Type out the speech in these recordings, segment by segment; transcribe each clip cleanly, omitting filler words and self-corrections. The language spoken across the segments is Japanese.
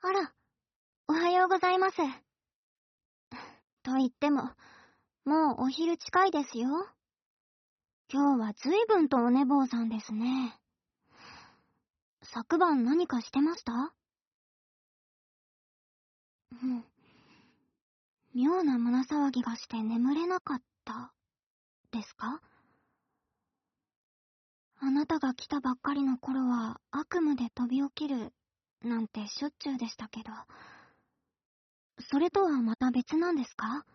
あら、おはようございます。と言っても、もうお昼近いですよ。今日は随分とお寝坊さんですね。昨晩何かしてました？うん。妙な胸騒ぎがして眠れなかった、ですか？あなたが来たばっかりの頃は悪夢で飛び起きる、なんてしょっちゅうでしたけど、それとはまた別なんですか？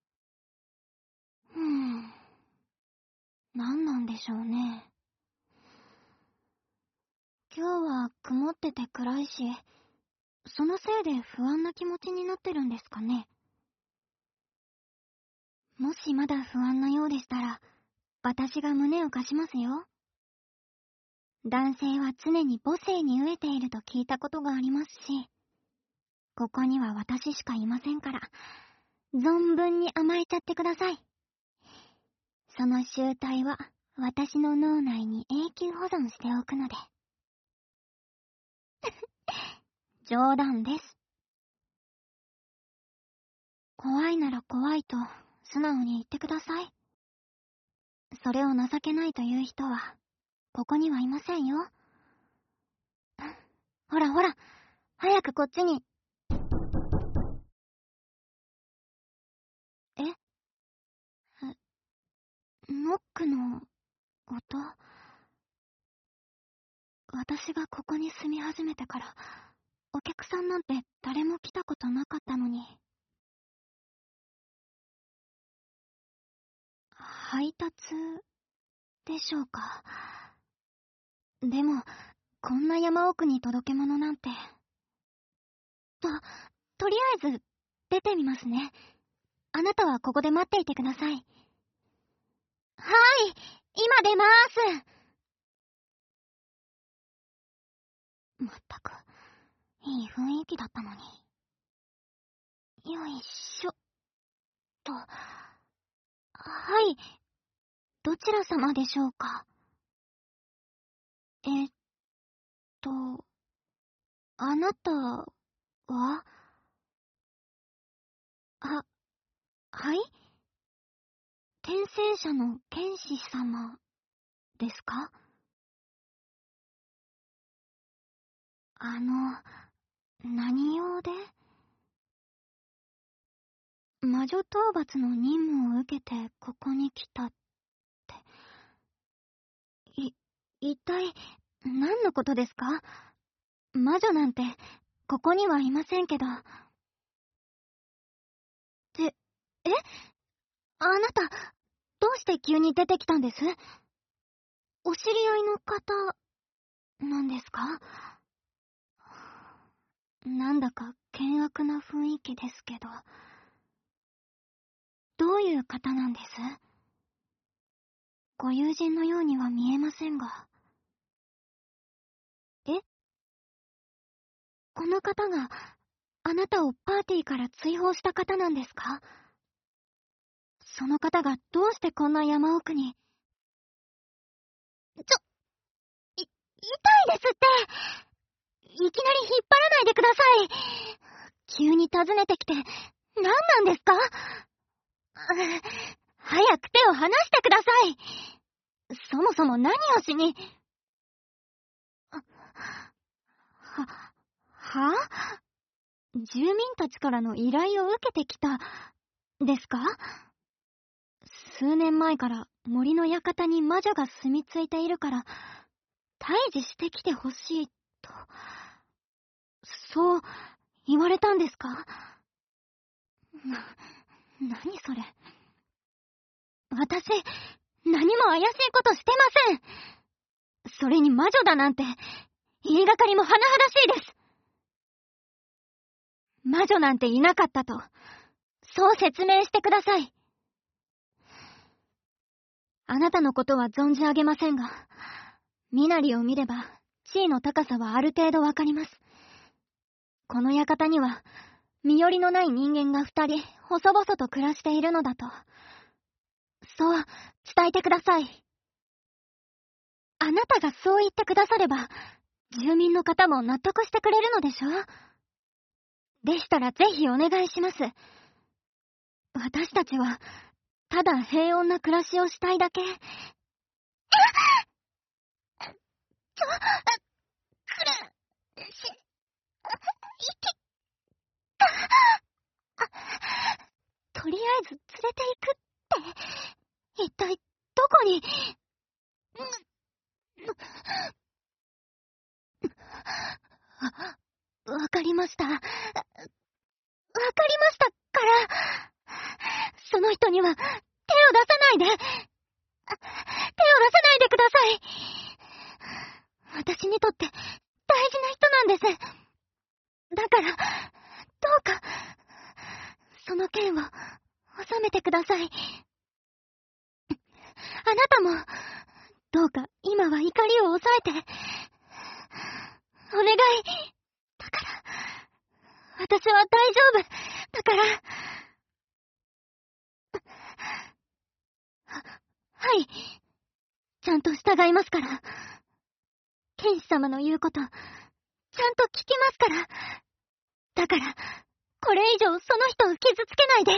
何なんでしょうね。今日は曇ってて暗いし、そのせいで不安な気持ちになってるんですかね。もしまだ不安なようでしたら、私が胸を貸しますよ。男性は常に母性に飢えていると聞いたことがありますし、ここには私しかいませんから、存分に甘えちゃってください。その集体は私の脳内に永久保存しておくので。冗談です。怖いなら怖いと素直に言ってください。それを情けないという人は、ここにはいませんよ。ほらほら、早くこっちに。え？ノックの音？私がここに住み始めてから、お客さんなんて誰も来たことなかったのに。配達でしょうか。でも、こんな山奥に届け物なんて。と、とりあえず、出てみますね。あなたはここで待っていてください。はい、今出まーす。まったく、いい雰囲気だったのに。よいしょ。と。はい、どちら様でしょうか。えっと、あなたは、はい？転生者の剣士様ですか？何用で？魔女討伐の任務を受けてここに来たって。一体、何のことですか？魔女なんて、ここにはいませんけど。え？あなた、どうして急に出てきたんです？お知り合いの方、なんですか？なんだか険悪な雰囲気ですけど。どういう方なんです？ご友人のようには見えませんが。え？この方が、あなたをパーティーから追放した方なんですか？その方がどうしてこんな山奥に。痛いですって。いきなり引っ張らないでください。急に訪ねてきて、何なんですか？早く手を離してください。そもそも何をしに。は、住民たちからの依頼を受けてきた、ですか？数年前から森の館に魔女が住み着いているから、退治してきてほしいと、そう言われたんですか？何それ。私、何も怪しいことしてません。それに魔女だなんて、言いがかりも甚だしいです。魔女なんていなかったと、そう説明してください。あなたのことは存じ上げませんが、身なりを見れば、地位の高さはある程度わかります。この館には、身寄りのない人間が2人、細々と暮らしているのだと。そう、伝えてください。あなたがそう言ってくだされば、住民の方も納得してくれるのでしょ？ でしたらぜひお願いします。私たちは、ただ平穏な暮らしをしたいだけ。とりあえず連れて行くって、一体どこに。わかりました。わかりましたから、その人には手を出さないで。手を出さないでください。私にとって大事な人なんです。だから、どうか、その剣を収めてください。あなたも、どうか今は怒りを抑えて。お願い。だから、私は大丈夫。だから。はい。ちゃんと従いますから。剣士様の言うこと、ちゃんと聞きますから。だから、これ以上その人を傷つけないで。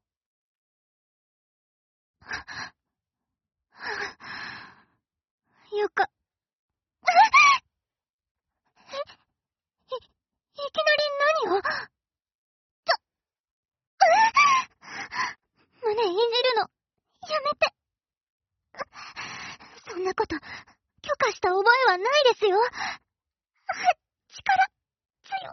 よか。いきなり何を。胸いじるの、やめて。そんなこと、許可した覚えはないですよ。力、強。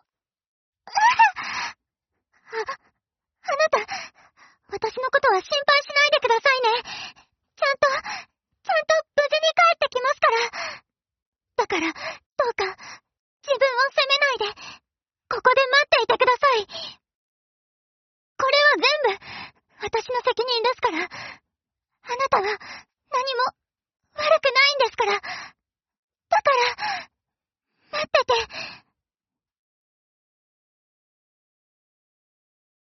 あなた、私のことは心配しないでくださいね。ちゃんと無事に帰ってきますから。だから、どうか、自分を責めないで、ここで待っていてください。これは全部、私の責任ですから。あなたは、何も、悪くないんですから。だから。